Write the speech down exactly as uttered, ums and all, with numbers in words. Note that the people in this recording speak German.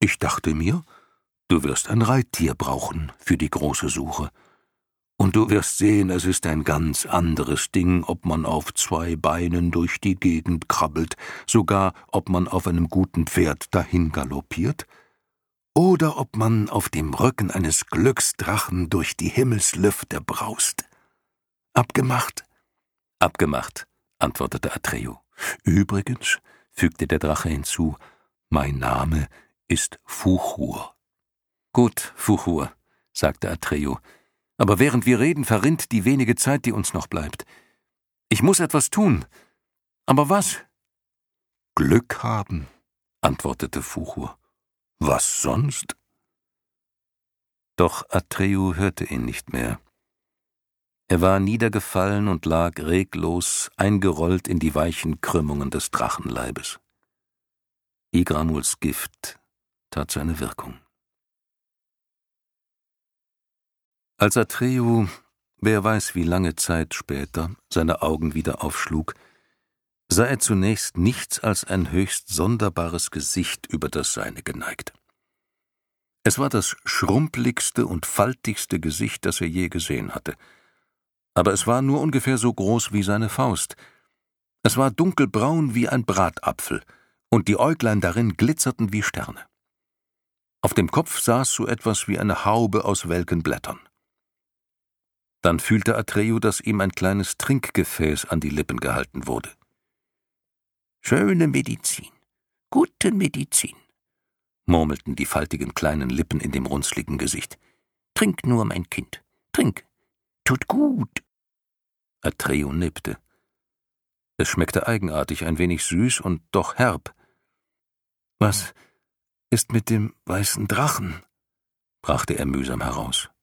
Ich dachte mir, du wirst ein Reittier brauchen für die große Suche. Und du wirst sehen, es ist ein ganz anderes Ding, ob man auf zwei Beinen durch die Gegend krabbelt, sogar ob man auf einem guten Pferd dahin galoppiert, oder ob man auf dem Rücken eines Glücksdrachen durch die Himmelslüfte braust. Abgemacht? Abgemacht, antwortete Atreyu. Übrigens, fügte der Drache hinzu, mein Name ist Fuchur. Gut, Fuchur, sagte Atreyu, aber während wir reden, verrinnt die wenige Zeit, die uns noch bleibt. Ich muss etwas tun. Aber was? Glück haben, antwortete Fuchur. Was sonst? Doch Atreyu hörte ihn nicht mehr. Er war niedergefallen und lag reglos, eingerollt in die weichen Krümmungen des Drachenleibes. Igramuls Gift tat seine Wirkung. Als Atreyu, wer weiß wie lange Zeit später, seine Augen wieder aufschlug, sah er zunächst nichts als ein höchst sonderbares Gesicht über das seine geneigt. Es war das schrumpeligste und faltigste Gesicht, das er je gesehen hatte. Aber es war nur ungefähr so groß wie seine Faust. Es war dunkelbraun wie ein Bratapfel, und die Äuglein darin glitzerten wie Sterne. Auf dem Kopf saß so etwas wie eine Haube aus welken Blättern. Dann fühlte Atreyu, dass ihm ein kleines Trinkgefäß an die Lippen gehalten wurde. »Schöne Medizin, gute Medizin«, murmelten die faltigen kleinen Lippen in dem runzligen Gesicht. »Trink nur, mein Kind, trink, tut gut.« Atreyu nippte. Es schmeckte eigenartig, ein wenig süß und doch herb. »Was ist mit dem weißen Drachen?« brachte er mühsam heraus.